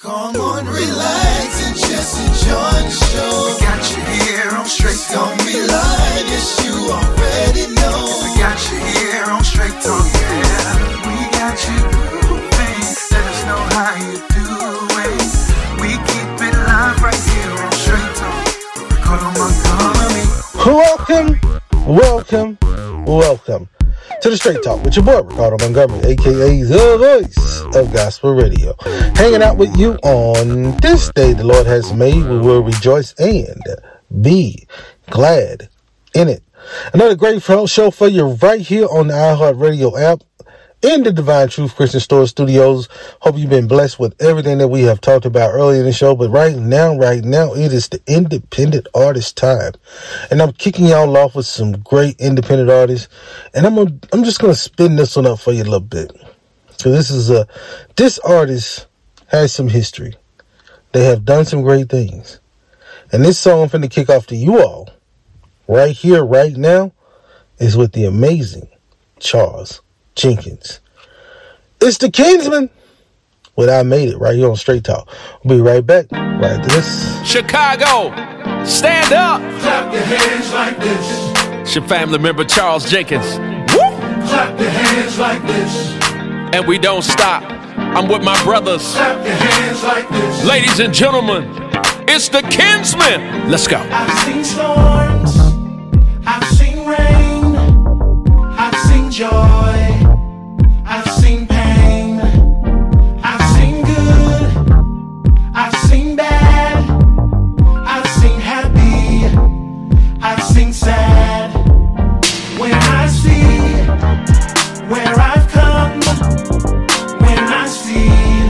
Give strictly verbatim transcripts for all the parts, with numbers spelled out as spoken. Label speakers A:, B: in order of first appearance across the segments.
A: Come on, relax and just enjoy the show. We got you here on Straight Talk. It's gonna be live, yes, you already know. We got you here on Straight Talk, yeah. We got you grooving. Let us know how you doing. We keep it live right here on Straight Talk. Ricardo Montgomery.
B: Welcome, welcome, welcome to the Straight Talk with your boy Ricardo Montgomery, aka the voice of gospel radio. Hanging out with you on this day the Lord has made. We will rejoice and be glad in it. Another great show for you right here on the iHeartRadio app in the Divine Truth Christian Store Studios. Hope you've been blessed with everything that we have talked about earlier in the show. But right now, right now, it is the independent artist time. And I'm kicking y'all off with some great independent artists. And I'm gonna, I'm just going to spin this one up for you a little bit. So this is a, this artist has some history. They have done some great things. And this song I'm finna kick off to you all right here, right now, is with the amazing Charles Jenkins. It's the Kinsman with I Made It right here on Straight Talk. We'll be right back right after this.
C: Chicago, stand up.
D: Clap your hands like this.
C: It's your family member Charles Jenkins. Woo!
D: Clap your hands like this.
C: And we don't stop. I'm with my brothers.
D: Clap your hands like this.
C: Ladies and gentlemen, it's the Kinsman. Let's go.
D: I've seen storms. I've seen rain. I've seen joy. I've seen pain. I've seen good. I've seen bad. I've seen happy. I've seen sad. When I see where I've come, when I see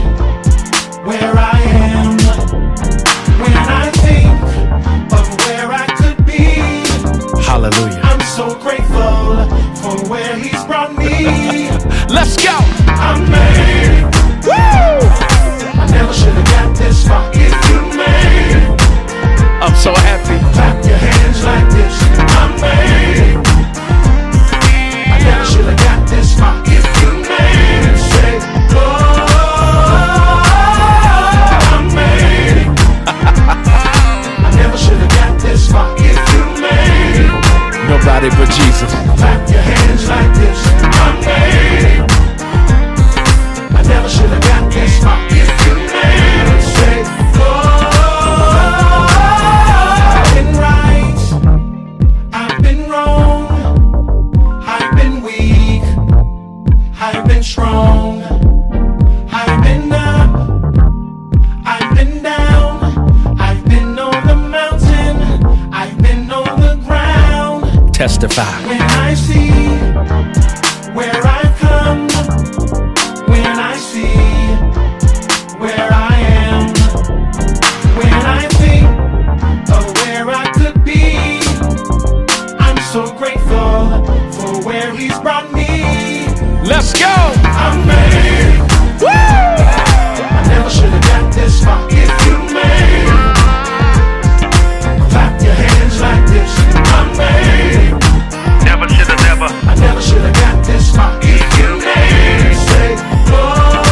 D: where I am, when I think of where I could be,
C: hallelujah,
D: I'm so grateful for where he's brought me.
C: Let's go.
D: I'm made. Woo! I never should have got this far if you made.
C: I'm so happy.
D: Clap your hands like this. I'm made. I never should have got this far if you made. Say, oh, I'm made. I never should have got this far if you made.
C: Nobody but Jesus.
D: Clap your hands like this. I'm made. I never should have got this far if you made. Say, oh, I've been right. I've been wrong. I've been weak. I've been strong. I've been up. I've been down. I've been on the mountain. I've been on the ground.
C: Testify.
D: When I see where I've come, when I see where I am, when I think of where I could be, I'm so grateful for where he's brought me.
C: Let's go.
D: I'm made. Woo! I never should have got this far if you made. Clap your hands like this. I'm made.
C: Never should have never.
D: I never should have got this far if you made. Say, oh,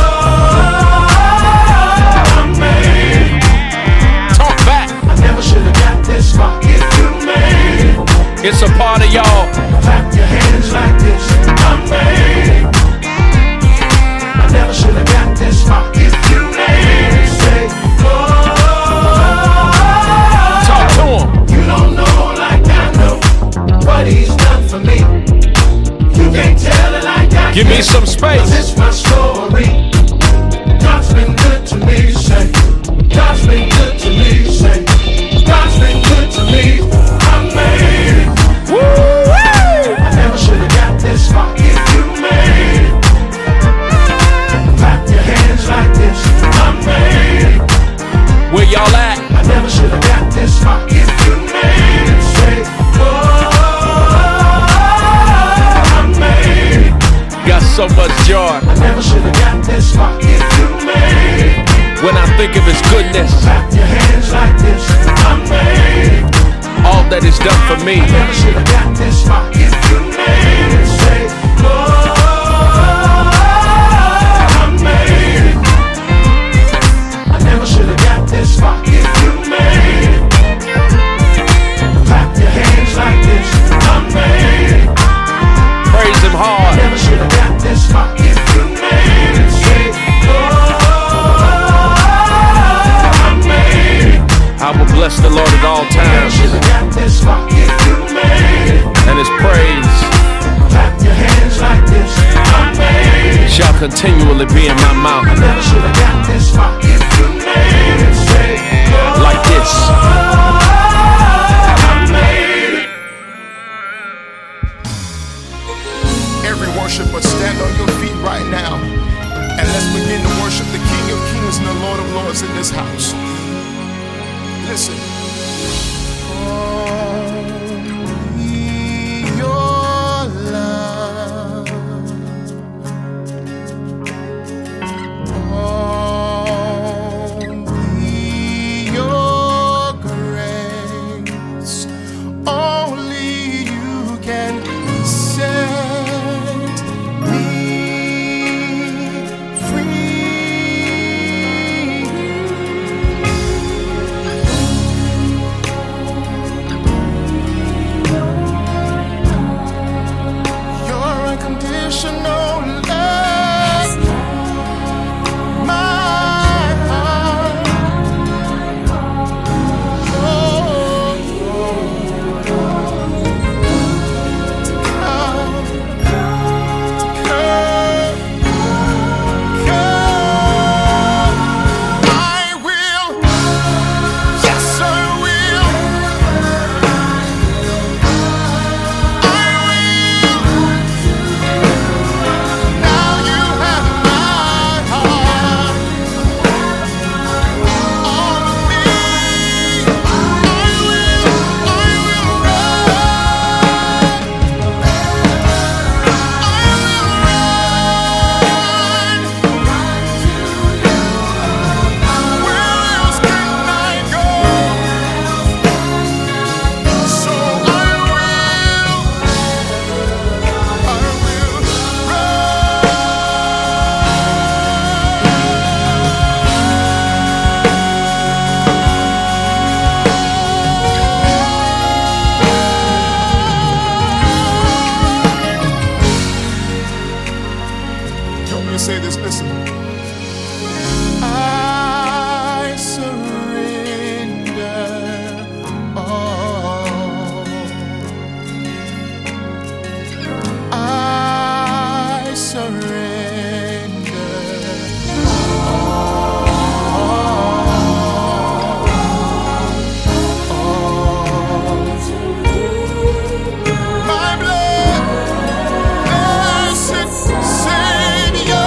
D: I'm made.
C: Talk back.
D: I never should have got this far if you made.
C: It's a part of y'all.
D: Clap your hands like this. I'm made. I never should have got this far if you made. Say, oh,
C: Talk to him.
D: you don't know like I know what he's done for me. You can't tell it like I
C: Give
D: can.
C: me some space.
D: 'Cause it's my story. God's been good to me, say. God's been good to me, say. God's been good to me. I'm made.
C: Woo!
D: I never should have got this far if you made. Clap your hands like this. I'm made.
C: Where y'all at?
D: I never should have got this far if you made. Say, oh, I'm made.
C: Got so much joy
D: I never should have got this far if you made.
C: when I think of his goodness,
D: Clap your hands like this. I'm made.
C: all that he's done for me.
D: I never should have got this far if you made. Say, oh, I'm made. I never
C: continually be in my mouth.
D: I never should have got this far if you made it straight.
C: Like this.
D: I made it.
E: Every worshiper, stand on your feet right now. And let's begin to worship the King of Kings and the Lord of Lords in this house. Listen. Only your love. Only your grace. Only you can set me say this, listen. I surrender all. I surrender all. All to you. My blood, blessed Savior.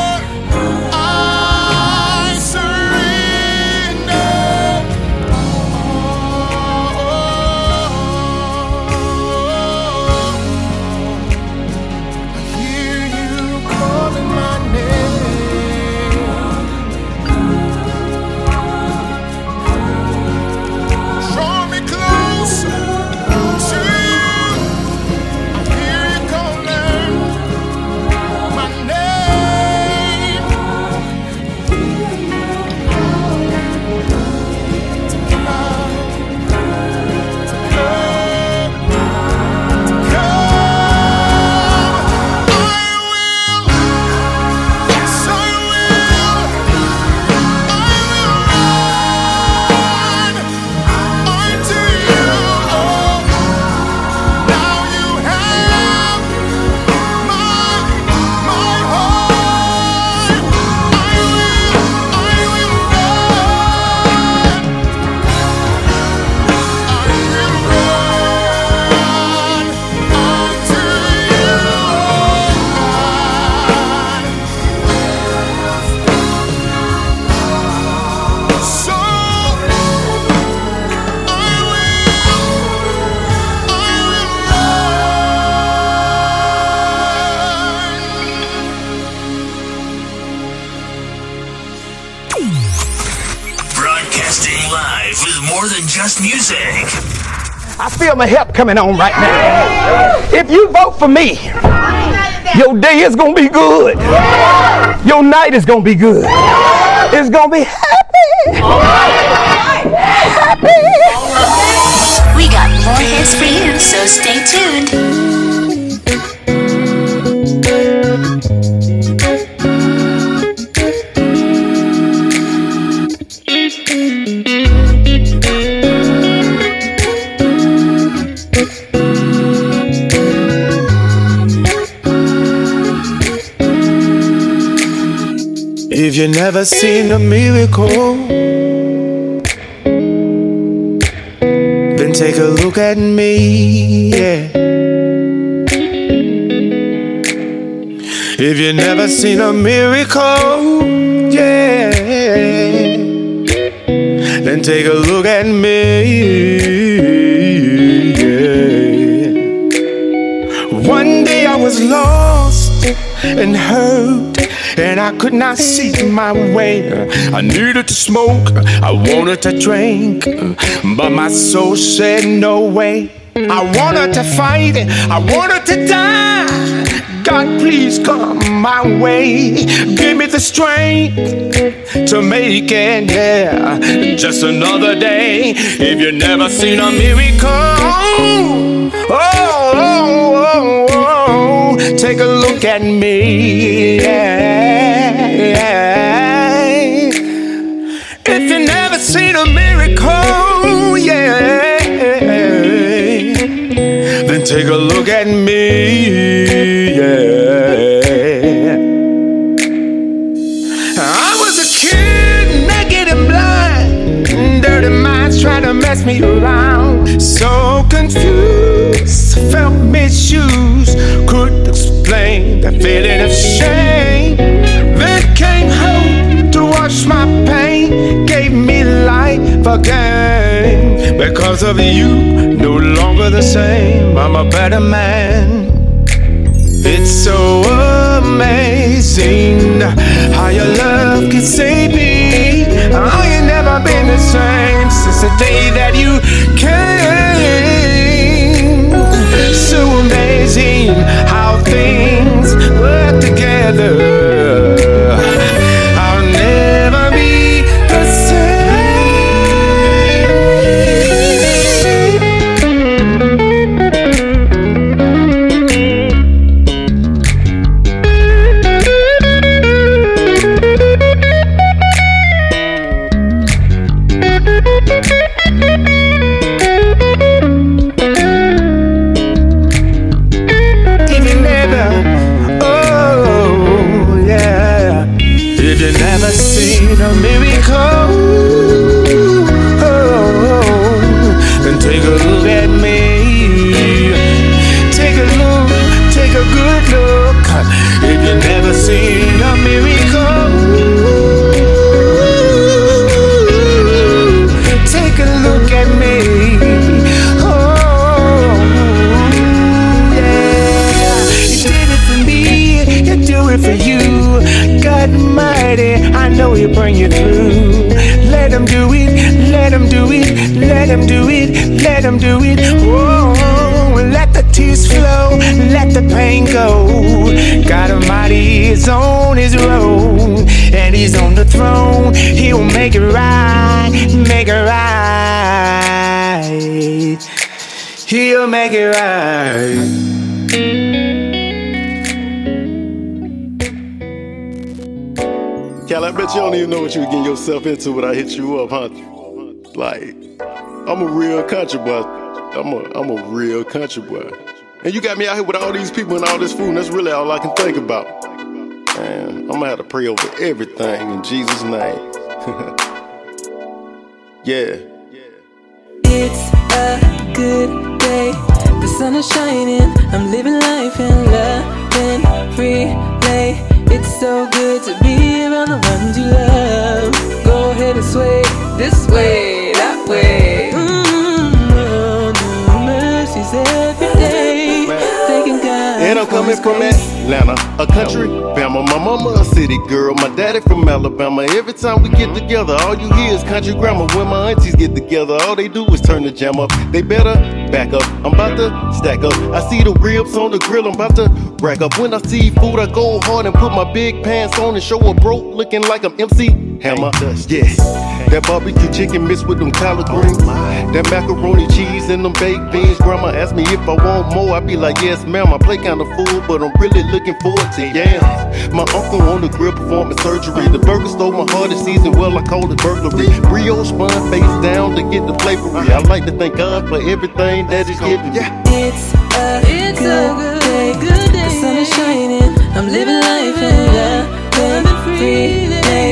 F: Music.
G: I feel my help coming on right now. If you vote for me, your day is going to be good. Your night is going to be good. It's going to be happy. Happy.
F: We got more hits for you, so stay tuned.
H: If you never seen a miracle, then take a look at me, yeah. If you never seen a miracle, yeah, then take a look at me, yeah. One day I was lost and hurt, and I could not see my way. I needed to smoke, I wanted to drink, but my soul said no way. I wanted to fight, I wanted to die. God, please come my way. Give me the strength to make it, yeah. Just another day. If you never seen a miracle, oh, oh, oh, oh, take a look at me, yeah, yeah. If you never seen a miracle, yeah, then take a look at me, yeah. I was a kid, naked and blind, dirty minds trying to mess me around. So confused, felt misused, couldn't explain the feeling of shame. Then came hope to wash my pain, gave me life again. Because of you, no longer the same, I'm a better man. It's so amazing how your love can save me. I ain't never been the same since the day that you came. So amazing how things work together. I'll never be the same. Seen a miracle, oh, then take a look at me. Take a look, take a good look. If you never seen a miracle, take a look at me. Oh, yeah. You did it for me, you do it for you. God mighty, I know He'll bring you through. Let Him do it, let Him do it, let Him do it, let Him do it. Oh, let the tears flow, let the pain go. God Almighty is on His road, and He's on the throne. He'll make it right, make it right. He'll make it right.
I: Cal, I bet you don't even know what you were getting yourself into when I hit you up, huh? Like, I'm a real country boy. I'm a, I'm a real country boy. And you got me out here with all these people and all this food, and that's really all I can think about. Man, I'm gonna have to pray over everything in Jesus' name. Yeah.
J: It's a good day. The sun is shining. I'm living life in love and relay. It's so good to be around the ones you love. Go ahead and sway this way, that way. Mm-hmm. Oh, new mercies every day. Thanking God.
I: And I'm coming from Atlanta, a country Bama. My mama a city girl, my daddy from Alabama. Every time we get together, all you hear is country grammar. When my aunties get together, all they do is turn the jam up. They better back up, I'm about to stack up. I see the ribs on the grill, I'm about to rack up. When I see food, I go hard and put my big pants on and show a broke looking like I'm M C Hammer. Yeah, that barbecue chicken mixed with them collard greens, that macaroni cheese and them baked beans. Grandma asked me if I want more, I be like, yes ma'am. I play kinda full, but I'm really looking forward to yams. My uncle on the grill performing surgery. The burger stole my heart this season, well I called it burglary. Brioche bun face down to get the flavory. I like to thank God for everything that He's given me.
J: It's a, it's good, a good day, good day. The sun is shining. I'm living life in love and free.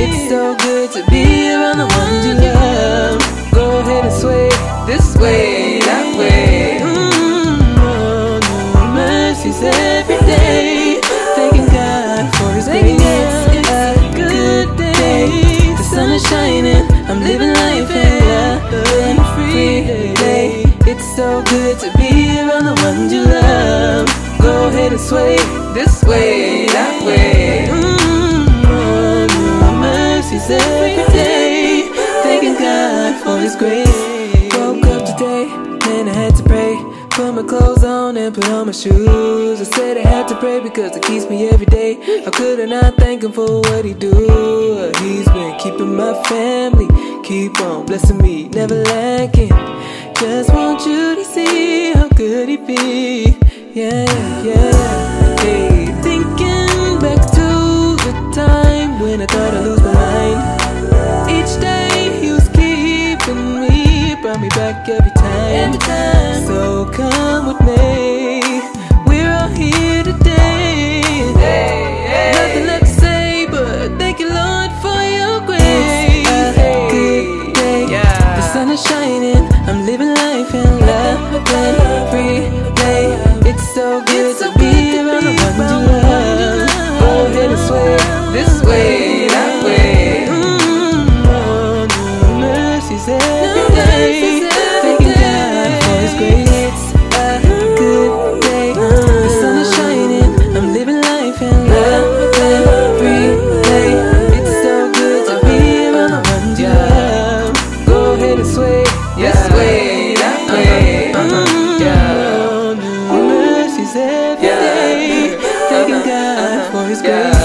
J: It's so good to be around the ones you love. Go ahead and sway this way, that way. Mm, oh, new mercies every day. Thanking God for His grace. It's a good day. The sun is shining. I'm living life in love and free day. It's so good to be around the ones you love. Go ahead and sway this way, that way. Mm, oh, new mercies every day. Thanking God for His grace. Woke up today, man, I had to pray. Put my clothes on and put on my shoes. I said I had to pray because it keeps me every day. How could I not thank Him for what He do? He's been keeping my family, keep on blessing me, never lacking. Just want you to see how good He be. Yeah, yeah. Hey, thinking back to the time when I thought I'd lose my mind. Each day He was keeping me, brought me back every time. Every time. So come with me, we're all here today. Hey, hey. Nothing left to say, but thank you, Lord, for your grace. It's a good day. Yeah. The sun is shining. I'm living life in love and free day. It's so good it's to so be around the ones you love. Go ahead and sway this way, that way. Mm, oh, new mercies every day. Thanking God for His grace. It's a good day. The sun is shining. I'm living life in love and free day. It's so good to be around the ones you love. Go ahead and sway this way, that way. Mm, yeah. New mercies every day. Thanking God for His grace.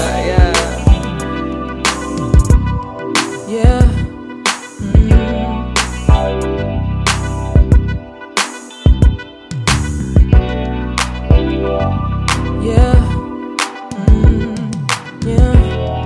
J: Yeah. Mm. Yeah. Mm. Yeah.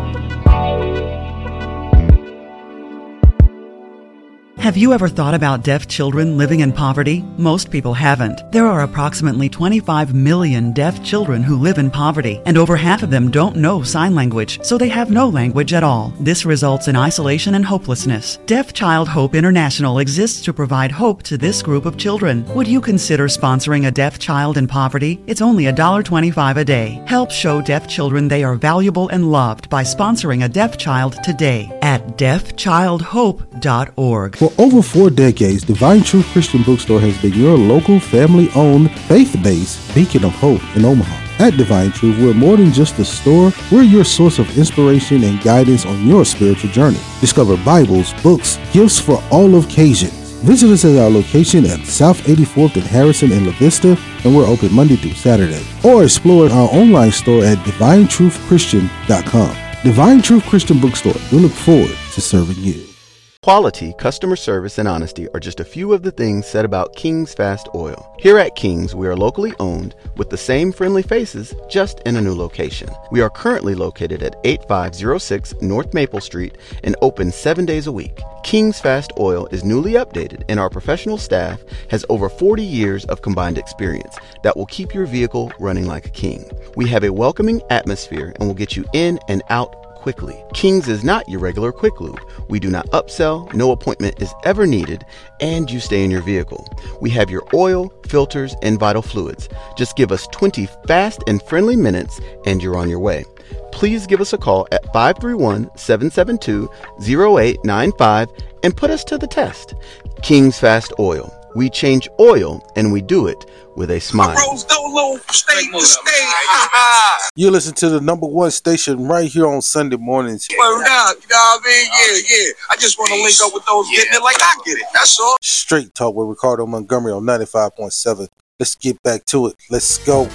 K: Have you ever thought about deaf children living in poverty? Most people haven't. There are approximately twenty-five million deaf children who live in poverty, and over half of them don't know sign language, so they have no language at all. This results in isolation and hopelessness. Deaf Child Hope International exists to provide hope to this group of children. Would you consider sponsoring a deaf child in poverty? It's only one dollar and twenty-five cents a day. Help show deaf children they are valuable and loved by sponsoring a deaf child today at deaf child hope dot org.
B: For over four decades, Divine Truth Christian Bookstore has been your local, family-owned, faith-based beacon of hope in Omaha. At Divine Truth, we're more than just a store. We're your source of inspiration and guidance on your spiritual journey. Discover Bibles, books, gifts for all occasions. Visit us at our location at South eighty-fourth and Harrison in La Vista, and we're open Monday through Saturday. Or explore our online store at divine truth christian dot com. Divine Truth Christian Bookstore. We look forward to serving you.
I: Quality, customer service, and honesty are just a few of the things said about King's Fast Oil. Here at King's, we are locally owned with the same friendly faces, just in a new location. We are currently located at eighty-five oh six North Maple Street and open seven days a week. King's Fast Oil is newly updated, and our professional staff has over forty years of combined experience that will keep your vehicle running like a king. We have a welcoming atmosphere and will get you in and out quickly. King's is not your regular quick lube. We do not upsell, no appointment is ever needed, and you stay in your vehicle. We have your oil, filters, and vital fluids. Just give us twenty fast and friendly minutes and you're on your way. Please give us a call at five three one, seven seven two, zero eight nine five and put us to the test. King's Fast Oil. We change oil and we do it with a smile.
B: You listen to the number one station right here on Sunday mornings.
L: Word out, you know what I mean? Yeah, yeah. I just want to link up with those getting it like I get it. That's all.
B: Straight Talk with Ricardo Montgomery on ninety-five point seven. Let's get back to it. Let's go.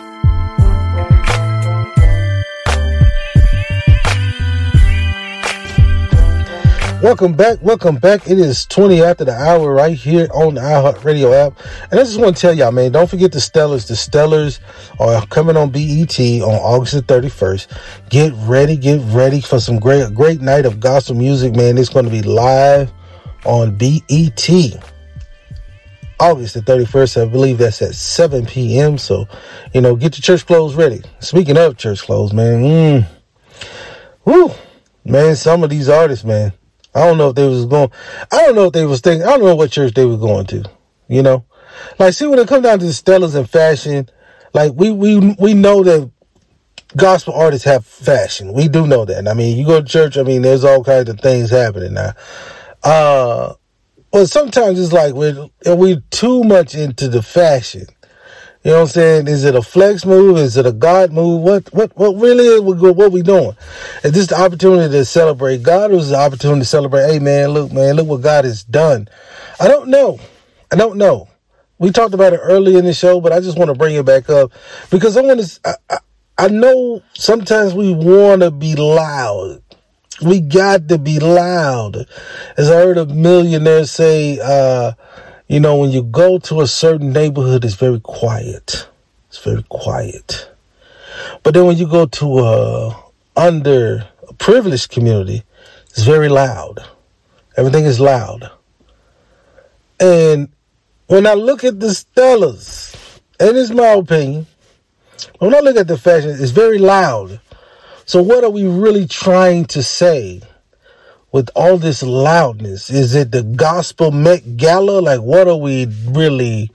B: Welcome back, welcome back. It is twenty after the hour right here on the iHeartRadio app. And I just want to tell y'all, man, don't forget the Stellars. The Stellars are coming on B E T on August the thirty-first. Get ready, get ready for some great, great night of gospel music, man. It's going to be live on B E T. August the thirty-first, I believe that's at seven p.m. So, you know, get your church clothes ready. Speaking of church clothes, man, mm, woo. Man, some of these artists, man, I don't know if they was going, I don't know if they was thinking, I don't know what church they were going to, you know? Like, see, when it comes down to the Stellas and fashion, like, we, we, we know that gospel artists have fashion. We do know that. I mean, you go to church, I mean, there's all kinds of things happening now. Uh, but sometimes it's like we're, we're too much into the fashion. You know what I'm saying? Is it a flex move? Is it a God move? What what what really is what, what we doing? Is this the opportunity to celebrate God, or is it the opportunity to celebrate, hey man, look, man, look what God has done? I don't know. I don't know. We talked about it earlier in the show, but I just want to bring it back up because I want to, I, I, I know sometimes we want to be loud. We got to be loud. As I heard a millionaire say, uh, you know, when you go to a certain neighborhood, it's very quiet. It's very quiet. But then when you go to a underprivileged community, it's very loud. Everything is loud. And when I look at the Stellas, and it's my opinion, when I look at the fashion, it's very loud. So what are we really trying to say with all this loudness? Is it the gospel Met Gala? Like, what are we really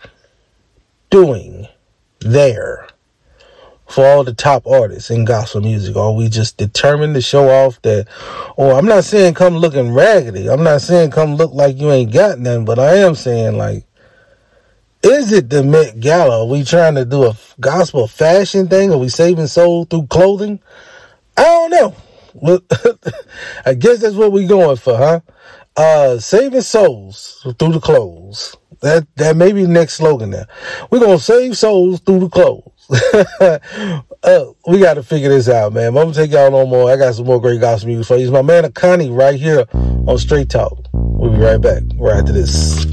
B: doing there for all the top artists in gospel music? Are we just determined to show off that, or I'm not saying come looking raggedy. I'm not saying come look like you ain't got nothing, but I am saying, like, is it the Met Gala? Are we trying to do a gospel fashion thing? Are we saving souls through clothing? I don't know. Well, I guess that's what we're going for, huh? Uh, saving souls through the clothes. That that may be the next slogan now. We're going to save souls through the clothes. uh, we got to figure this out, man. I'm going to take y'all no more. I got some more great gospel music for you. It's my man Akani right here on Straight Talk. We'll be right back right after this.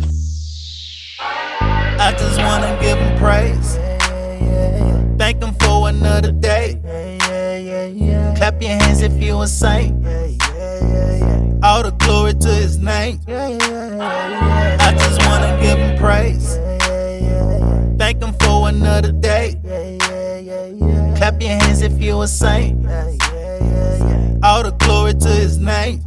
M: I just wanna give him praise. Thank him for another day. Clap your hands if you a saint. All the glory to his name. I just wanna give him praise. Thank him for another day. Clap your hands if you a saint. All the glory to his name.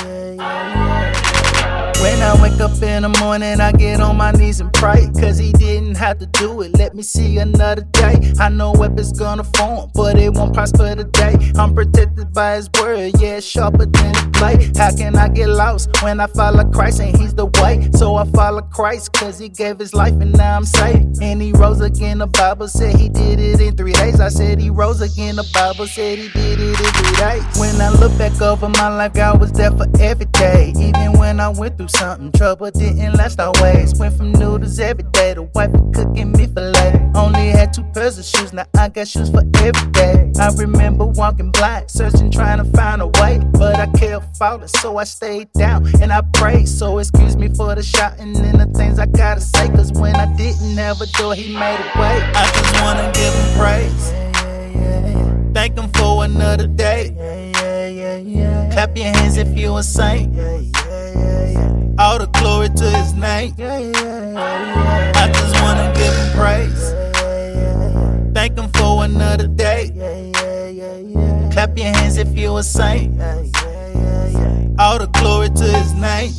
M: When I wake up in the morning, I get on my knees and pray. Cause he didn't have to do it, let me see another day. I know weapons gonna form, but it won't prosper today. I'm protected by his word, yeah, it's sharper than a blade. How can I get lost when I follow Christ and he's the way? So I follow Christ cause he gave his life and now I'm saved. And he rose again, the Bible said he did it in three days. I said he rose again, the Bible said he did it in three days. When I look back over my life, God was there for every day. Even when I went through something, trouble didn't last always. Went from noodles every day to wife cooking me filet. Only had two pairs of shoes, now I got shoes for every day. I remember walking blind, searching, trying to find a way, but I kept falling, so I stayed down and I prayed. So excuse me for the shouting and the things I gotta say, cause when I didn't have a door, he made a way. I just wanna give him praise. Thank him for another day. Clap your hands if you a saint. All the glory to his name. I just wanna give him praise. Thank him for another day. Clap your hands if you a saint. All the glory to his name.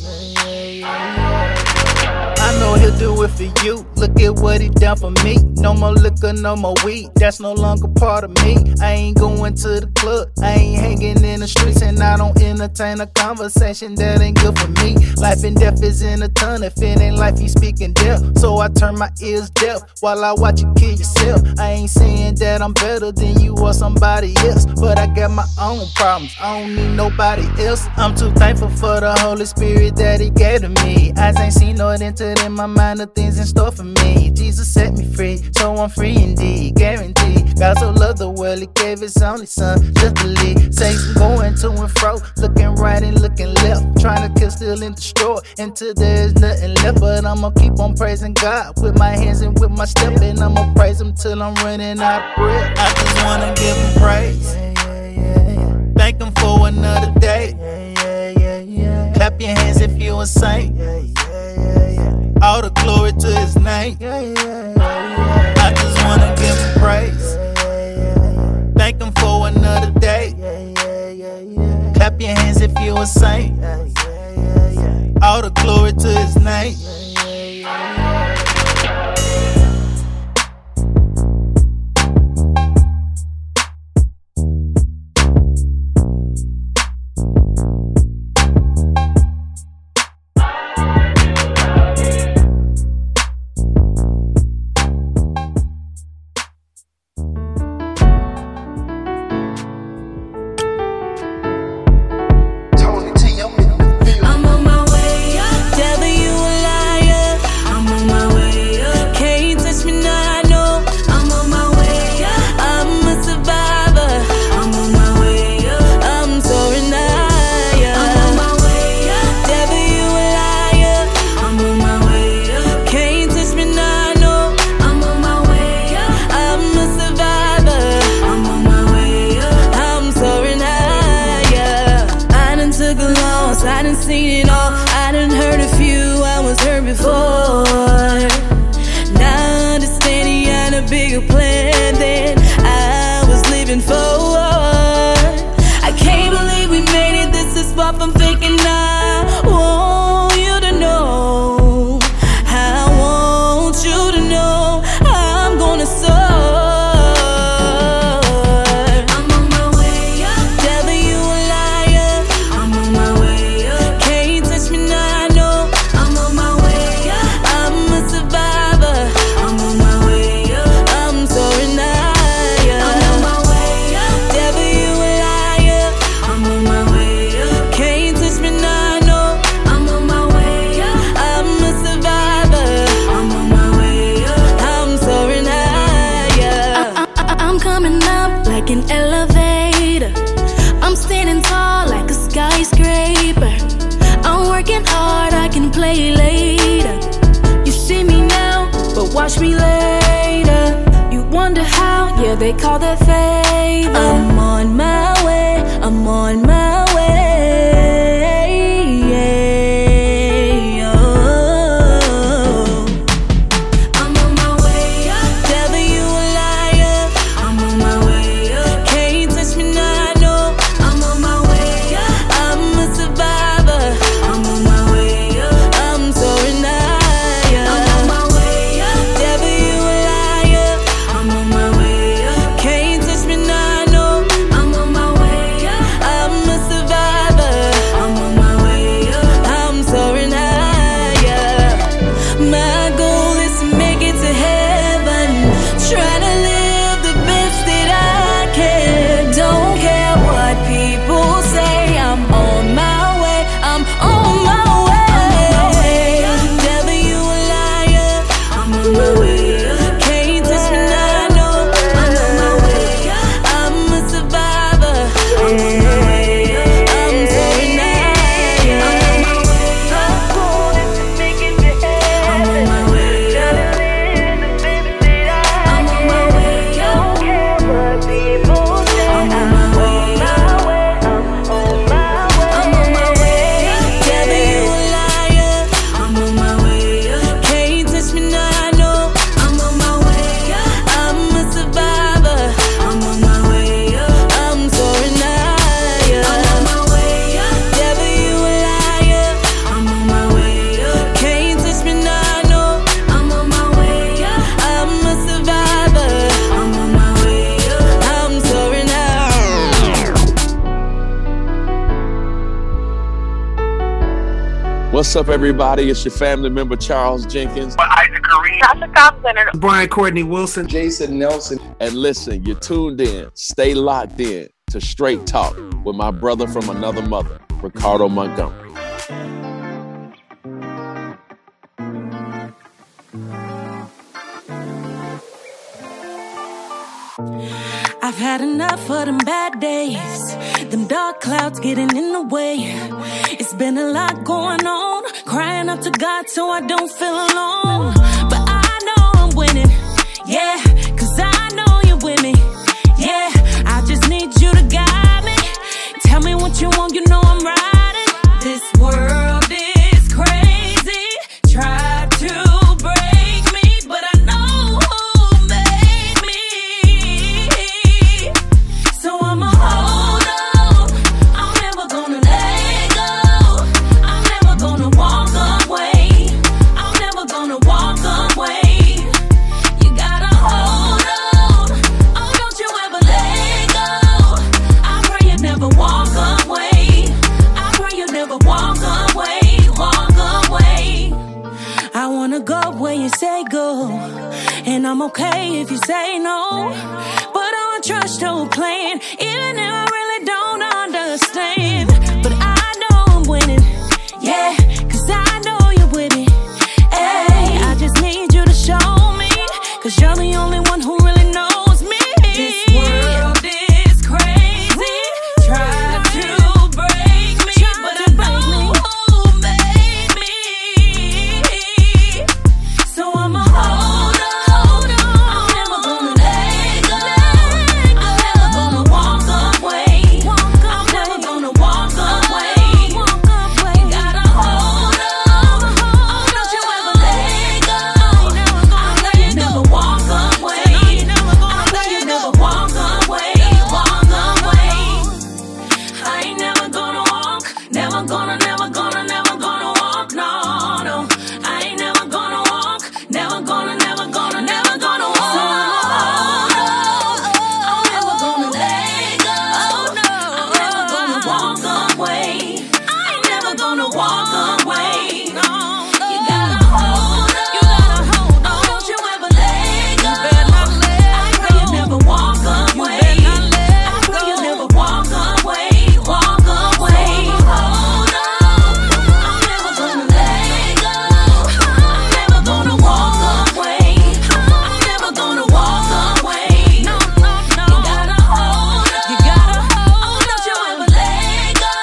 M: I know he'll do it for you. Look at what he done for me. No more liquor, no more weed. That's no longer part of me. I ain't going to the club. I ain't hanging in the streets, and I don't entertain a conversation that ain't good for me. Life and death is in a ton. If it ain't life, he's speaking death. So I turn my ears deaf while I watch you kill yourself. I ain't saying that I'm better than you or somebody else, but I got my own problems. I don't need nobody else. I'm too thankful for the Holy Spirit that he gave to me. Eyes ain't seen nor entered in my mind the things in store for me. Jesus set me free, so I'm free indeed, guaranteed. God so loved the world, he gave his only son just to lead. Satan going to and fro, looking right and looking left, trying to kill, steal, and destroy until there's nothing left. But I'ma keep on praising God with my hands and with my step, and I'ma praise him till I'm running out of breath. I just wanna give him praise. Thank him for another day. Clap your hands if you a saint. All the glory to his name. I just wanna give him praise. Thank him for another day. Clap your hands if you're a saint. All the glory to his name.
N: Watch me later. You wonder how? Yeah, they call that favor. I'm on my way. I'm on my way. Yeah, oh. I'm on my way up. Devil, you a liar. I'm on my way up. Can't touch me now, no. I'm on my way up. I'm a survivor. I'm on my way up. I'm soaring higher. I'm on my way.
C: What's up, everybody? It's your family member, Charles Jenkins.
O: Isaac Kareem. Tasha Thompson.
P: Brian Courtney Wilson.
C: Jason Nelson. And listen, you're tuned in. Stay locked in to Straight Talk with my brother from another mother, Ricardo Montgomery.
J: I've had enough of them bad days, them dark clouds getting in the way. It's been a lot going on, crying up to God so I don't feel alone. But I know I'm winning, yeah, cause I know you're with me, yeah. I just need you to guide me, tell me what you want, you know I'm riding. This world is crazy, try to break me, but I know who made me. So I'ma hold on, I'm never gonna
N: me go. And I'm okay if you say no, but I don't trust your plan, even if I really don't understand. But I know I'm winning, yeah, cause I know you're with me. Hey, I just need you to show me, cause you're the only one who really knows me. This world is crazy, try to break me, but I know who made me. So I'ma hold on, I'm never gonna let go. I'm never gonna walk away. I'm never gonna walk away. You gotta hold on, don't you ever let go. I know you never walk away. I know you never walk away, walk away. I ain't never gonna walk, never gonna, never gonna, never gonna walk, no, no. I ain't never gonna walk, never gonna, never gonna, never gonna walk. So I'm never gonna let go. I'm never gonna walk away. I ain't never gonna walk away. No, you gotta hold on. You gotta hold on. Don't you ever let go. I pray you never walk away. I pray you never walk away. Walk away. Hold on. I'm never gonna let go. I'm never gonna walk away. I'm never gonna walk away. No, no, no. You gotta hold on. You gotta hold on. Don't you ever let go.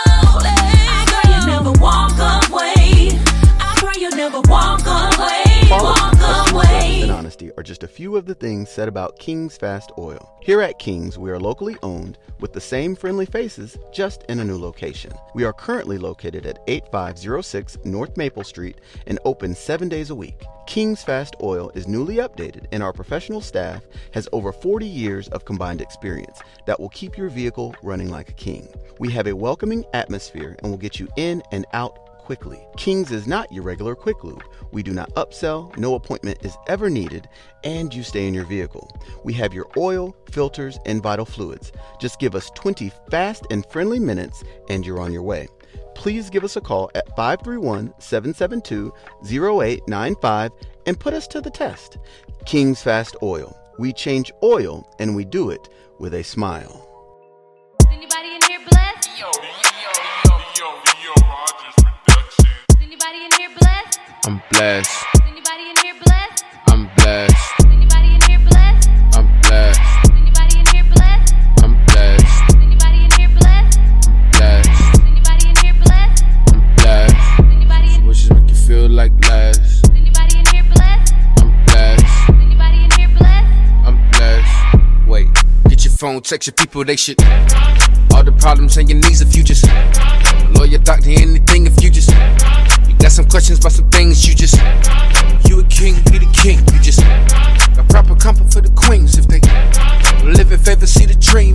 N: I pray you never walk away. I pray you never walk away. Walk away.
P: And honesty are just a few of the things said about King's Fast Oil. Here at King's, we are locally owned with the same friendly faces, just in a new location. We are currently located at eighty-five oh six North Maple Street and open seven days a week. King's Fast Oil is newly updated, and our professional staff has over forty years of combined experience that will keep your vehicle running like a king. We have a welcoming atmosphere and will get you in and out quickly. King's is not your regular quick lube. We do not upsell, no appointment is ever needed, and you stay in your vehicle. We have your oil, filters, and vital fluids. Just give us twenty fast and friendly minutes and you're on your way. Please give us a call at five three one, seven seven two, zero eight nine five and put us to the test. King's Fast Oil. We change oil and we do it with a smile.
N: Anybody in here blessed? Yo, yo, yo, yo, yo, Rogers Production. Anybody in here blessed?
Q: I'm blessed.
N: Anybody in here blessed?
Q: I'm blessed.
N: Anybody in here blessed?
Q: I'm blessed.
N: Anybody in here blessed?
Q: I'm blessed.
N: Anybody in here blessed?
Q: Blessed.
N: Anybody in here blessed?
Q: I'm blessed.
N: Anybody in
Q: Wishes make you feel like last.
N: Anybody in here blessed?
Q: I'm blessed.
N: Anybody in here blessed?
Q: I'm blessed. Wait, get your phone, text your people, they shit. All the problems and your needs if you just lawyer, doctor, anything if you just you got some questions about some things you just you a king, be the king. You just got proper comfort for the queens if they live in favor, see the dream.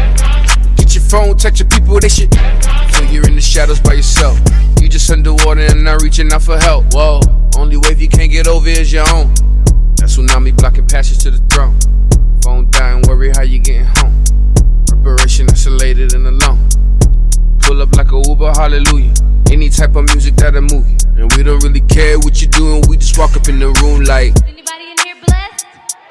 Q: Get your phone, text your people, they shit. So you're in the shadows by yourself. You just underwater and not reaching out for help. Whoa, only wave you can't get over is your own. That tsunami blocking passage to the throne. Phone dying, worry how you getting home. Preparation isolated and alone. Pull up like a Uber, hallelujah. Any type of music that'll move you. And we don't really care what you're doing, we just walk up in the room like.
N: Anybody in here blessed?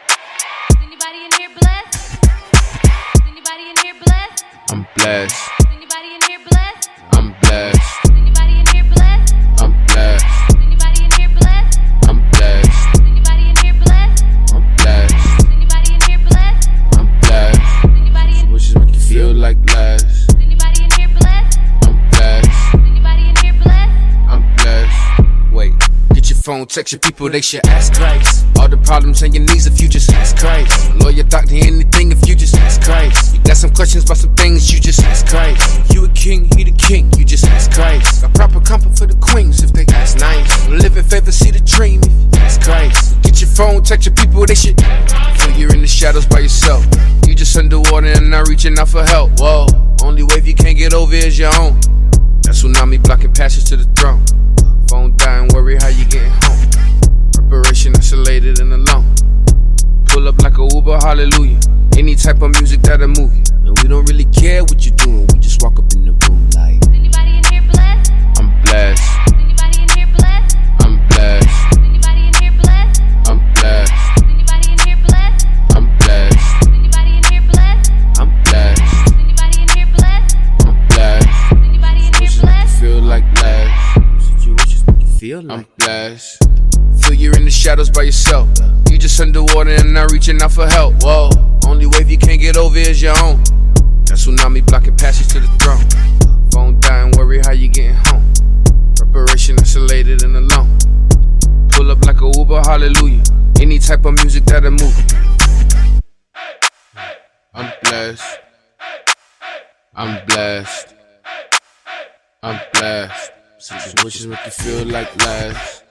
N: Anybody in here blessed? Anybody in here blessed?
Q: I'm blessed.
N: Anybody in here blessed?
Q: I'm blessed.
N: Anybody in here blessed?
Q: I'm blessed.
N: Anybody in here blessed?
Q: I'm blessed.
N: Anybody in here blessed?
Q: I'm blessed.
N: Anybody in here blessed?
Q: I'm blessed.
N: Anybody in
Q: Wishes make you feel like last.
N: Anybody in here blessed?
Q: I'm blessed.
N: Anybody in here blessed?
Q: I'm blessed. Wait, get your phone, text your people, they should ask Christ. All the problems and your needs if you just ask Christ. Lawyer, doctor, anything if you just ask Christ. You got some questions about some things, you just ask Christ. You a king, he the king, you just ask Christ. Got proper comfort for the queens if they ask nice. Live in favor, see the dream if you ask Christ. Get your phone, text your people, they shit. Feel you're in the shadows by yourself. You just underwater and not reaching out for help. Whoa, only wave you can't get over is your own. That tsunami blocking passage to the throne. Phone dying, worry how you getting home. Preparation isolated and alone. Pull up like a Uber, hallelujah. Any type of music that'll move you. And we don't really care what you're doing, we just walk up in the room like.
N: Anybody in here blessed?
Q: I'm blessed.
N: Anybody in here blessed?
Q: I'm blessed.
N: Anybody in here blessed?
Q: I'm feel like. I'm blessed. Feel you're in the shadows by yourself. You just underwater and not reaching out for help. Whoa, only wave you can't get over is your own. That tsunami blocking passage to the throne. Phone dying, worry how you getting home. Preparation isolated and alone. Pull up like a Uber, hallelujah. Any type of music that'll move you. I'm blessed. I'm blessed. I'm blessed. Situations make you feel like last.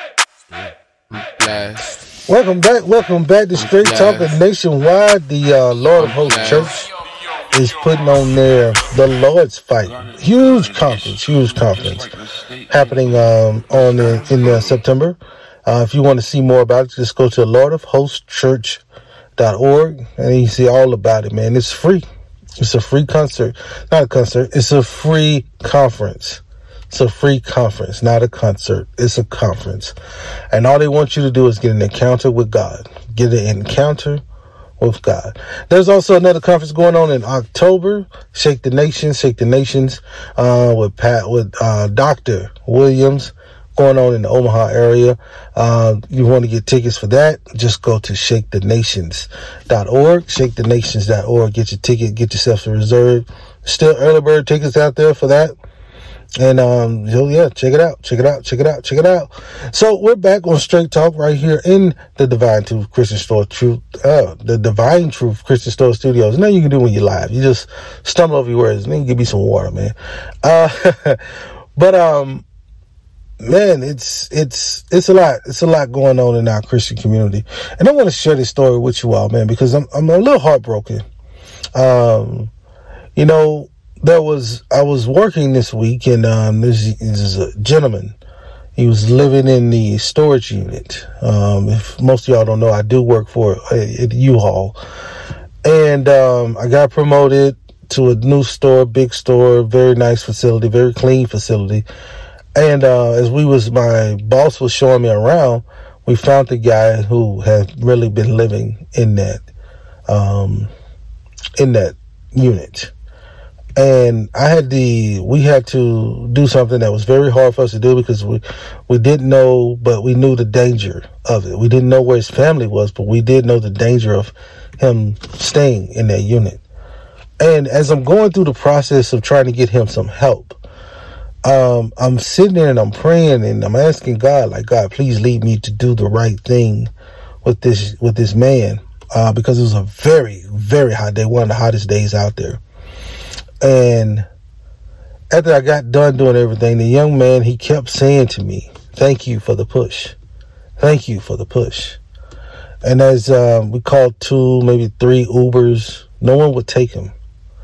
Q: I'm blessed.
B: Welcome back, welcome back to Straight Talking Nationwide. The uh, Lord of Hosts Church is putting on their The Lord's Fight. Huge conference, huge conference happening um, on in, in uh, September. Uh, if you want to see more about it, just go to lord of hosts church dot org and you see all about it, man. It's free. It's a free concert. Not a concert. It's a free conference. It's a free conference, not a concert. It's a conference. And all they want you to do is get an encounter with God. Get an encounter with God. There's also another conference going on in October. Shake the Nations, Shake the Nations, uh, with Pat, with, uh, Doctor Williams, going on in the Omaha area. Uh, you want to get tickets for that, just go to shake the nations dot org, shake the nations dot org. Get your ticket, get yourself a reserve. Still early bird tickets out there for that. And, um, so yeah, check it out, check it out, check it out, check it out. So we're back on Straight Talk right here in the Divine Truth Christian Store Truth, uh, the Divine Truth Christian Store Studios. Now you can do when you're live. You just stumble over your words and then give me some water, man. Uh, but, um, man, it's, it's, it's a lot, it's a lot going on in our Christian community. And I want to share this story with you all, man, because I'm, I'm a little heartbroken. Um, you know, There was, I was working this week and, um, there's, there's a gentleman. He was living in the storage unit. Um, if most of y'all don't know, I do work for a, a U-Haul. And, um, I got promoted to a new store, big store, very nice facility, very clean facility. And, uh, as we was, my boss was showing me around, we found the guy who had really been living in that, um, in that unit. And I had the, we had to do something that was very hard for us to do because we, we didn't know, but we knew the danger of it. We didn't know where his family was, but we did know the danger of him staying in that unit. And as I'm going through the process of trying to get him some help, um, I'm sitting there and I'm praying and I'm asking God, like, God, please lead me to do the right thing with this, with this man. Uh, because it was a very, very hot day, one of the hottest days out there. And after I got done doing everything, the young man, he kept saying to me, thank you for the push. Thank you for the push. And as um, we called two, maybe three Ubers, no one would take him.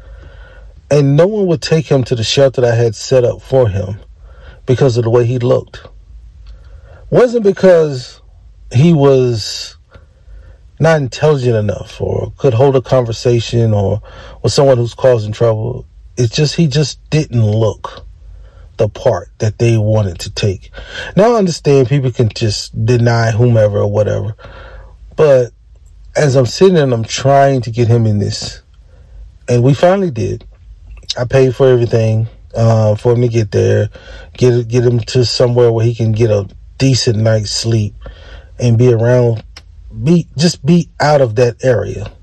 B: And no one would take him to the shelter that I had set up for him because of the way he looked. Wasn't because he was not intelligent enough or could hold a conversation or was someone who's causing trouble. It's just, he just didn't look the part that they wanted to take. Now I understand people can just deny whomever or whatever, but as I'm sitting and I'm trying to get him in this, and we finally did. I paid for everything, uh, for him to get there, get, get him to somewhere where he can get a decent night's sleep and be around, be, just be out of that area.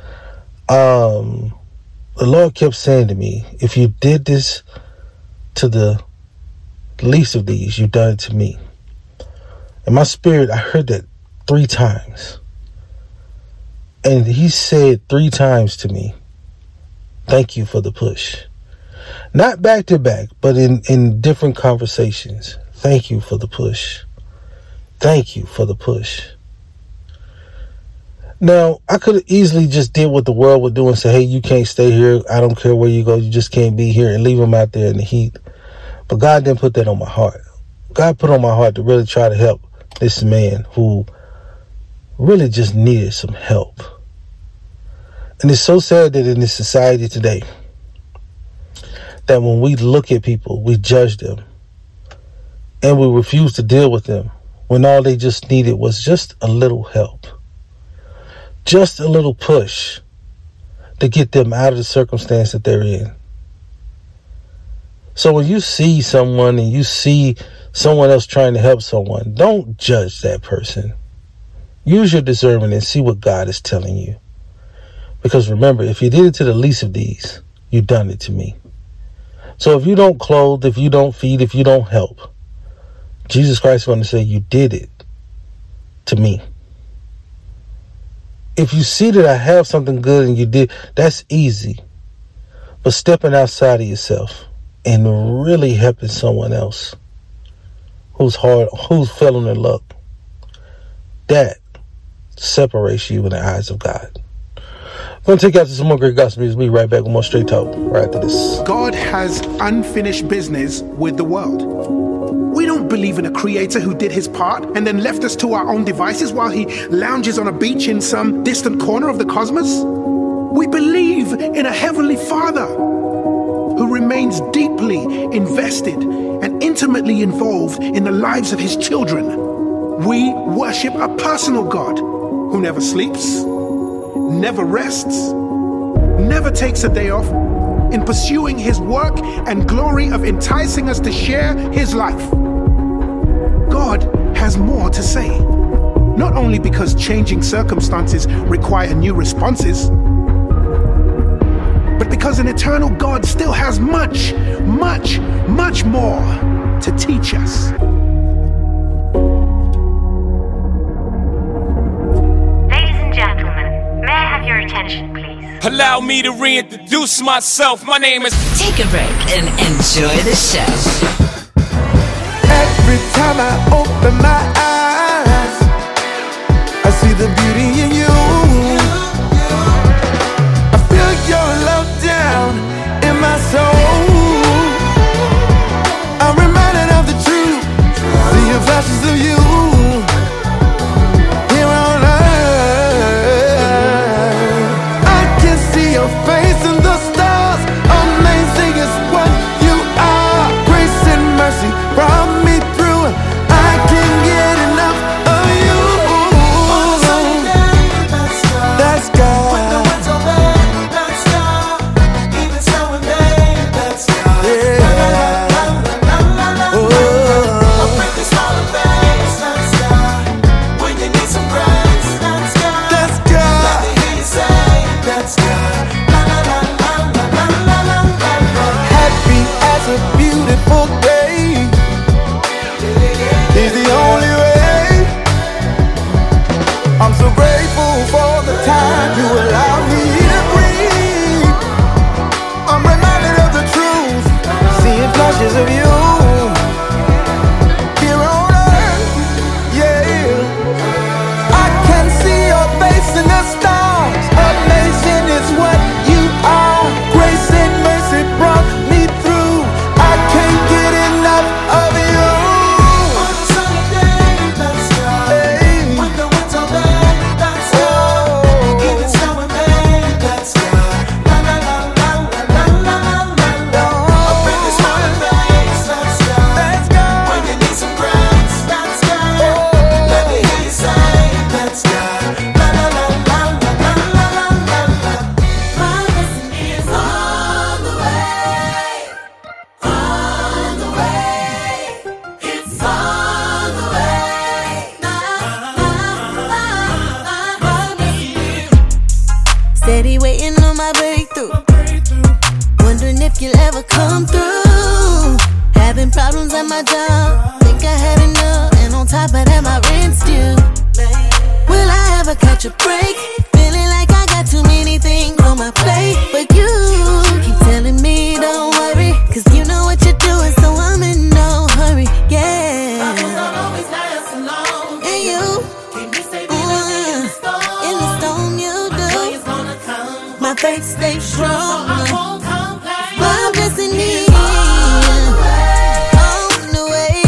B: Um, the Lord kept saying to me, if you did this to the least of these, you've done it to me. In my spirit, I heard that three times. And he said three times to me, thank you for the push. Not back to back, but in, in different conversations. Thank you for the push. Thank you for the push. Now, I could have easily just did what the world would do and say, hey, you can't stay here. I don't care where you go. You just can't be here, and leave him out there in the heat. But God didn't put that on my heart. God put on my heart to really try to help this man who really just needed some help. And it's so sad that in this society today, that when we look at people, we judge them and we refuse to deal with them when all they just needed was just a little help. Just a little push to get them out of the circumstance that they're in. So when you see someone and you see someone else trying to help someone, don't judge that person. Use your discernment and see what God is telling you. Because remember, if you did it to the least of these, you done it to me. So if you don't clothe, if you don't feed, if you don't help, Jesus Christ is going to say you did it to me. If you see that I have something good and you did, that's easy. But stepping outside of yourself and really helping someone else who's hard, who's fell on their luck, that separates you in the eyes of God. I'm going to take you out to some more great gospel music. We'll be right back with more Straight Talk right after this.
R: God has unfinished business with the world. We don't believe in a creator who did his part and then left us to our own devices while he lounges on a beach in some distant corner of the cosmos. We believe in a heavenly Father who remains deeply invested and intimately involved in the lives of his children. We worship a personal God who never sleeps, never rests, never takes a day off in pursuing his work and glory of enticing us to share his life. God has more to say, not only because changing circumstances require new responses, but because an eternal God still has much, much, much more to teach us.
O: Ladies and gentlemen, may I have your attention, please?
S: Allow me to reintroduce myself. My name is...
T: Take a break and enjoy the show.
A: Every time I open my eyes, I see the beauty in you. I feel your love down in my soul. I'm reminded of the truth, seeing flashes of you here on earth. I can see your face in the stars. Amazing is what you are. Grace and mercy brought me through. I can't get enough of you. That's God. Of you here on earth, yeah. I can see your face in the stars. Amazing is what you are. Grace and mercy brought me through. I can't get enough of you. On a sunny day, that's God. Hey. When the winds are bad, that's God. Even snowing bad, that's God. La la la la la la la la. Up in this morning.
N: Steady waiting on my breakthrough. Wondering if you'll ever come through. Having problems at my job. Think I had enough, and on top of that, my rent's due. Will I ever catch a break? Feeling like I got too many things on my plate. But you keep telling me don't worry, cause you know what you're doing, so I'm in no hurry. Yeah. Problems don't always last long. And you my faith stays strong. I won't complain. My blessing is on the way.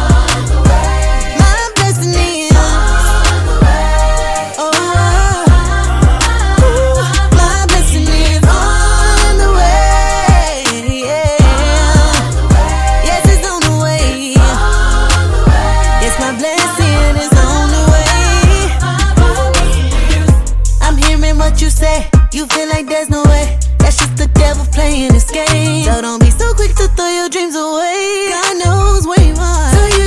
N: My blessing is on the way. Oh, my blessing is on the way. Yeah. Yes, it's on the way. Yes, my blessing is on the way. I'm hearing what you say. You feel like there's no way. That's just the devil playing this game. So don't be so quick to throw your dreams away. God knows where you are, so you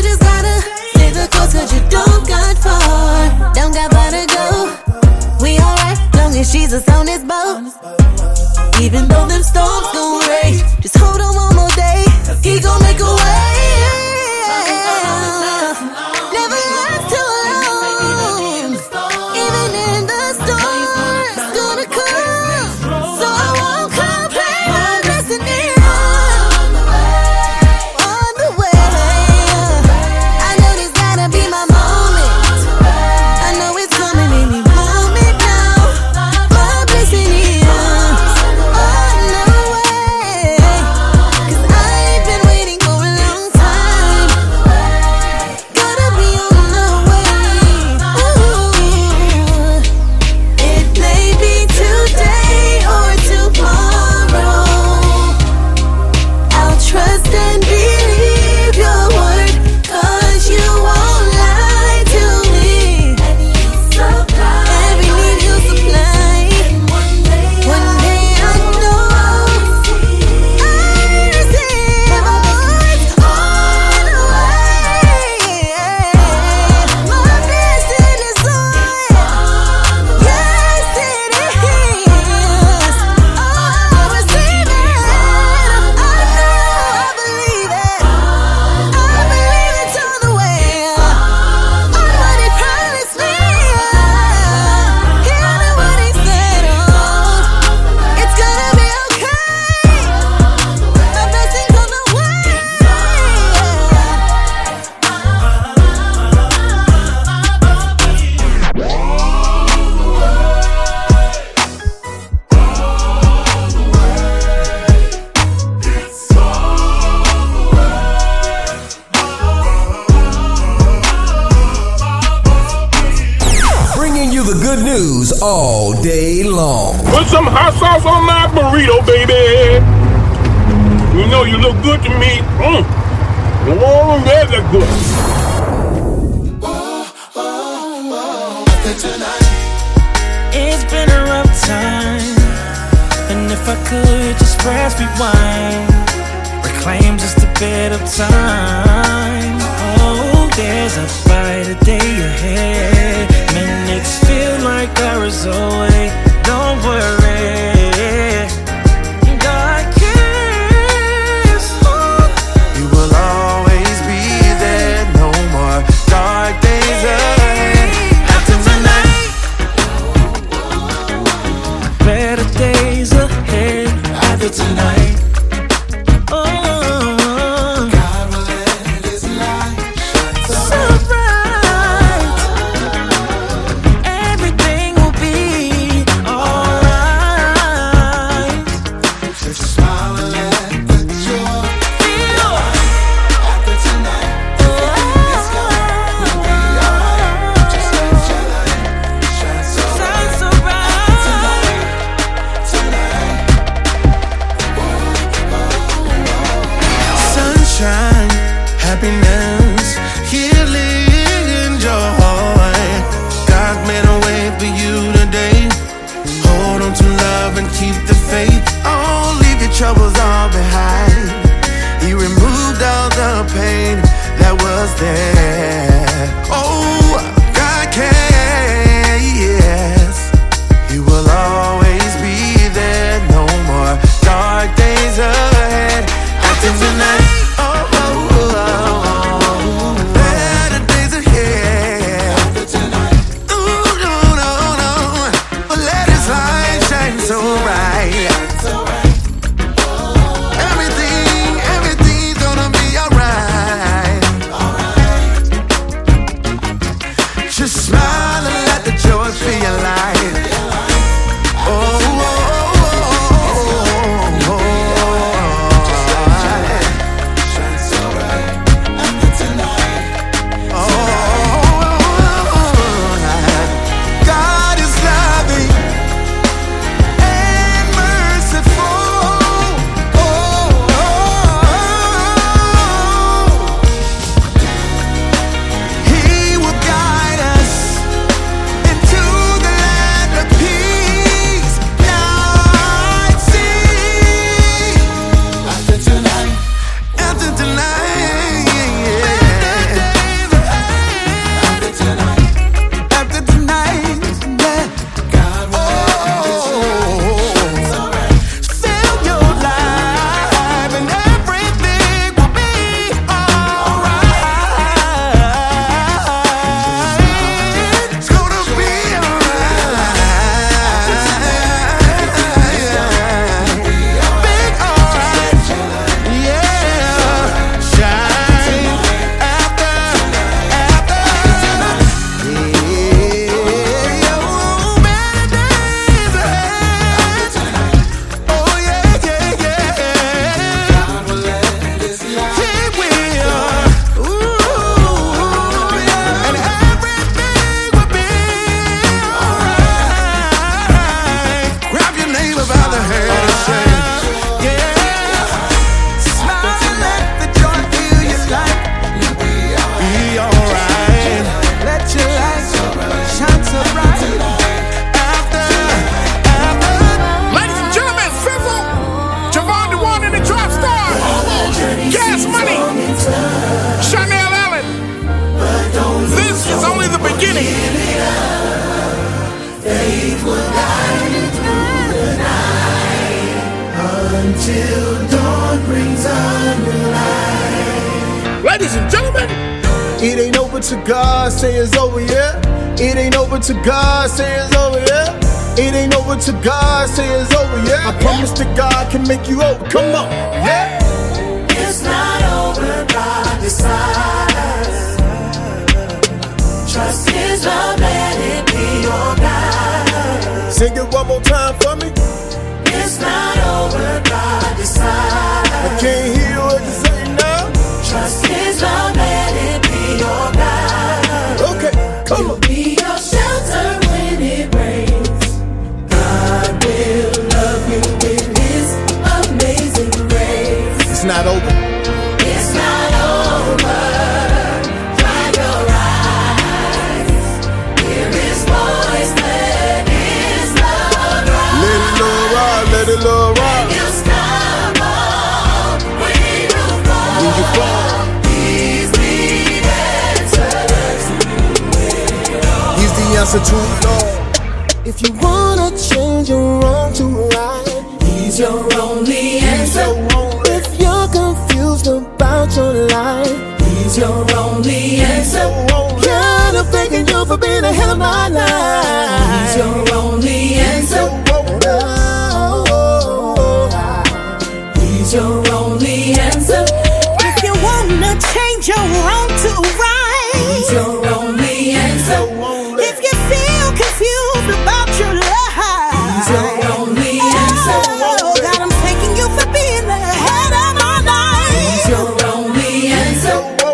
U: good news all day long.
V: Put some hot sauce on my burrito, baby. You know you look good to me. Mm. Oh, that look good.
D: It's been a rough time, and if I could just press rewind, reclaim just a bit of time. Oh, there's a brighter day ahead. Minutes feel like hours away. Don't worry, God cares.
A: You will always be there. No more dark days ahead.
D: After tonight, better days ahead. After tonight.
A: Troubles all behind. He removed all the pain that was there. Oh, God cares. He will always be there. No more dark days ahead. After tonight, oh, oh, oh, oh. Better days ahead. After tonight, ooh, no, no, no. But let His light shine so bright. Smile and let the joy fill your life. Oh, oh, oh, oh, oh, shine so bright after tonight. Oh, God is loving and merciful. Oh, He will guide us into the land of peace. Now I see. After tonight, after tonight, after tonight, after tonight, yeah. God fill your life and everything will be alright. It's gonna be alright. Big alright. Yeah. Shine after, after. Yeah. Oh, better days ahead. Oh, yeah, yeah, yeah. He will. Ooh, yeah. And everything will be alright. Grab your neighbor by the hand and say, yeah. Smile and let the joy fill your life. Be alright. Let your light shine so bright. After, after.
V: Ladies and gentlemen, Fizzle, Javon DeWan and the Drop Star, Gas Money, Chanel Allen. This is only the beginning.
A: Faith will guide you through the night until dawn brings on your light.
V: Ladies and gentlemen,
A: it ain't over to God, say it's over, yeah. It ain't over to God, say it's over, yeah. It ain't over to God, say it's over, yeah. I promise that God can make you over. Come on, yeah.
D: It's not over, God decides. Trust His love, let it be your guide.
A: Sing it one more time for me.
D: It's not over, God decides.
A: I can't hear what you say now.
D: Trust His love, let it be your guide.
A: Okay, come on.
D: Be your shelter when it
H: attitude, Lord.
E: If you wanna change your wrong to right, He's your only answer. If you're confused about your life, He's your only answer. God, I'm thanking you for being the head of my life. He's your only answer. He's your only answer. If you wanna change your wrong to right, He's your only answer. If you feel confused about your life, He's your only answer. Oh, God, I'm thanking you for being the head of my life. He's your only answer.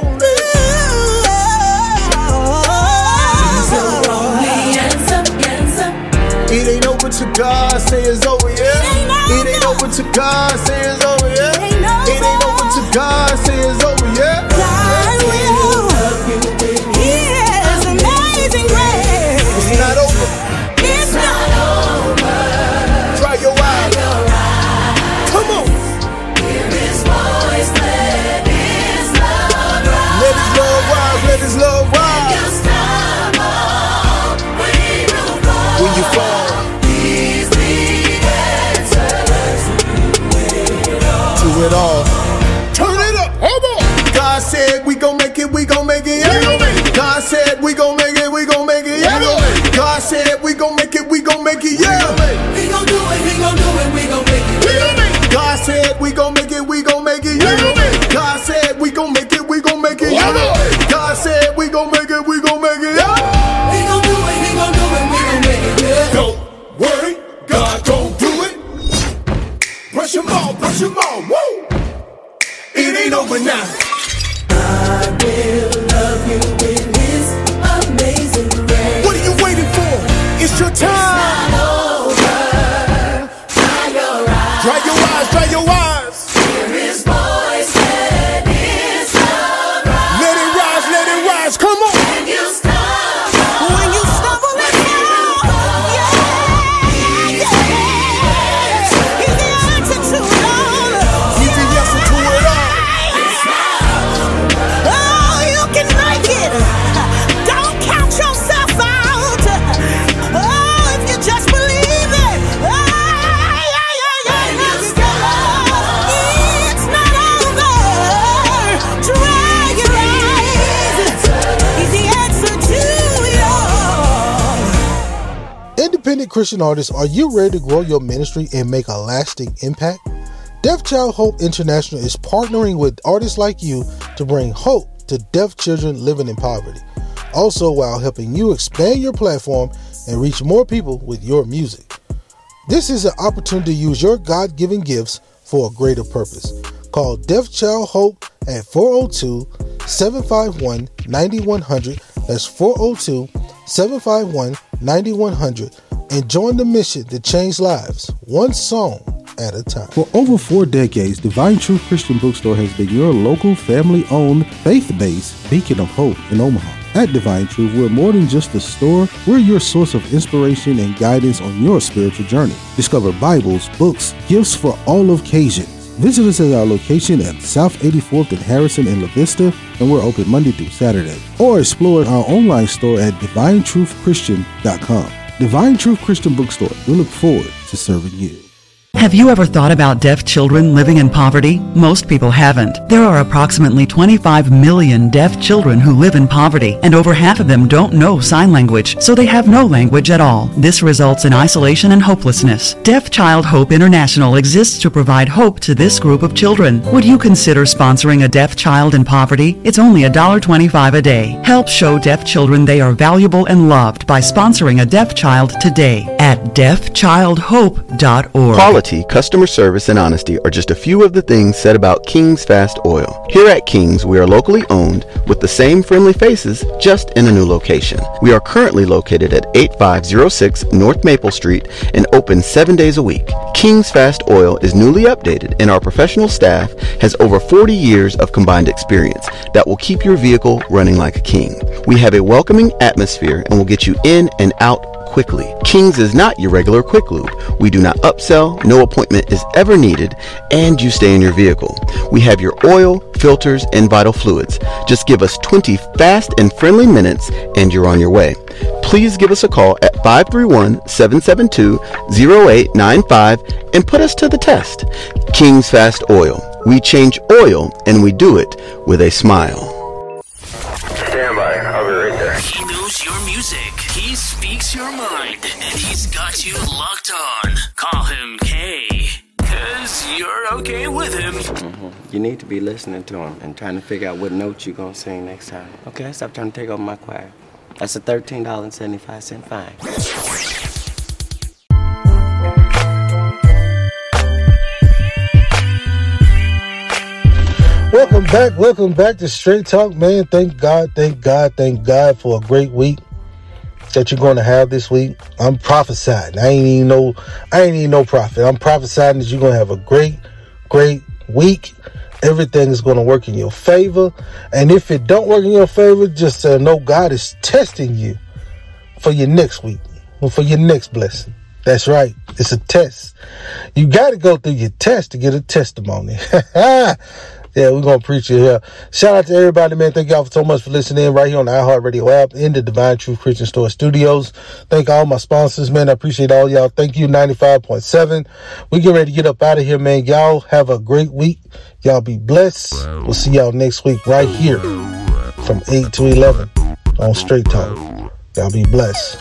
E: He's your only answer. Answer.
H: It ain't over till God say it's over, yeah. It ain't over till God say it's over, yeah. It ain't over till God say it's over, yeah.
E: God will love you with His amazing grace.
H: It's not over.
E: It's not over.
H: Dry your eyes. Come on.
E: Hear His voice, let His love rise.
H: Let His love rise. Let His love rise.
E: You stumble, we will fall.
H: When you fall,
E: He's the answer
H: to it all. Turn it up. Hold on. God said we gon' make it. We gon' make it. Yeah. God said we gon' make it. We gon' make it. Yeah. God said we gon' make it. We gon' make it. Yeah.
E: We gon' do it. We gon' do it. We gon' make it. Yeah.
H: God said we gon' make it. We gon' make it. Yeah. God said we gon' make it. We gon' make it. Yeah. God said we gon' make it. We gon' make it. Yeah.
E: We gon' do it. We gon' do it. We gon' make it. Yeah.
H: Don't worry, God gon' do it. Brush 'em off, brush 'em off. Woo! It ain't over now.
E: I will love you with His amazing grace.
H: What are you waiting for? It's your time.
E: It's not over. Dry your eyes.
H: Dry your eyes, dry your eyes.
E: Hear His voice, let His love rise.
H: Let it rise, let it rise. Come on.
E: When you stumble, when you stumble and fall, yeah, yeah. He's the answer to it all.
H: He's the answer to it all.
E: Oh, you can make it. Don't count yourself out. Oh, if you just believe it. Oh, yeah, yeah, yeah, yeah. It's not over. Dry your eyes. He's the answer to it all.
B: Independent Christian artists, are you ready to grow your ministry and make a lasting impact? Deaf Child Hope International is partnering with artists like you to bring hope to deaf children living in poverty. Also, while helping you expand your platform and reach more people with your music. This is an opportunity to use your God-given gifts for a greater purpose. Call Deaf Child Hope at four oh two, seven five one, nine one hundred. That's four oh two, seven five one, nine one hundred. And join the mission to change lives, one song at a time. For over four decades, Divine Truth Christian Bookstore has been your local, family-owned, faith-based beacon of hope in Omaha. At Divine Truth, we're more than just a store. We're your source of inspiration and guidance on your spiritual journey. Discover Bibles, books, gifts for all occasions. Visit us at our location at South eighty-fourth and Harrison in La Vista, and we're open Monday through Saturday. Or explore our online store at divine truth christian dot com. Divine Truth Christian Bookstore. We look forward to serving you.
K: Have you ever thought about deaf children living in poverty? Most people haven't. There are approximately twenty-five million deaf children who live in poverty, and over half of them don't know sign language, so they have no language at all. This results in isolation and hopelessness. Deaf Child Hope International exists to provide hope to this group of children. Would you consider sponsoring a deaf child in poverty? It's only one dollar and twenty-five cents a day. Help show deaf children they are valuable and loved by sponsoring a deaf child today at deaf child hope dot org.
P: Quality, customer service, and honesty are just a few of the things said about King's Fast Oil. Here at King's, we are locally owned with the same friendly faces, just in a new location. We are currently located at eighty-five oh six North Maple Street and open seven days a week. King's Fast Oil is newly updated, and our professional staff has over forty years of combined experience that will keep your vehicle running like a king. We have a welcoming atmosphere and will get you in and out quickly. Kings is not your regular quick lube. We do not upsell, no appointment is ever needed, and you stay in your vehicle. We have your oil, filters, and vital fluids. Just give us twenty fast and friendly minutes and you're on your way. Please give us a call at five three one, seven seven two, zero eight nine five and put us to the test. King's Fast Oil. We change oil and we do it with a smile.
F: Stand by. I'll be right there.
G: He knows your music. He speaks your mind. And he's got you locked on. Call him K. Cause you're okay with him.
W: Mm-hmm. You need to be listening to him and trying to figure out what notes you're gonna sing next time. Okay, stop trying to take over my choir. That's a thirteen dollars and seventy-five cents fine.
B: Welcome back, welcome back to Straight Talk, man. Thank God, thank God, thank God for a great week that you're going to have this week. I'm prophesying. I ain't even no, I ain't even no prophet. I'm prophesying that you're going to have a great, great week. Everything is going to work in your favor. And if it don't work in your favor, just uh, know God is testing you for your next week or for your next blessing. That's right. It's a test. You got to go through your test to get a testimony. Yeah, we're going to preach it here. Shout out to everybody, man. Thank y'all so much for listening right here on the iHeartRadio app in the Divine Truth Christian Store studios. Thank all my sponsors, man. I appreciate all y'all. Thank you, ninety-five point seven. We get ready to get up out of here, man. Y'all have a great week. Y'all be blessed. We'll see y'all next week right here from eight to eleven on Straight Talk. Y'all be blessed.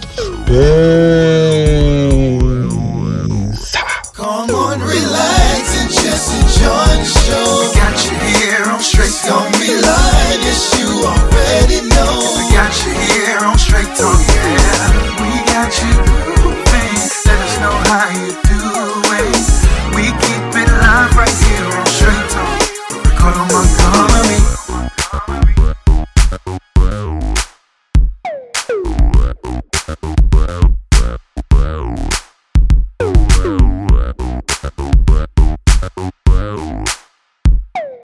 B: Peace.
A: Come on, relax and just enjoy the show. Got you here on Straight Talk. Don't be lying, yes, you already know. We got you here on Straight Talk, yeah. We got you grooving. Let us know how you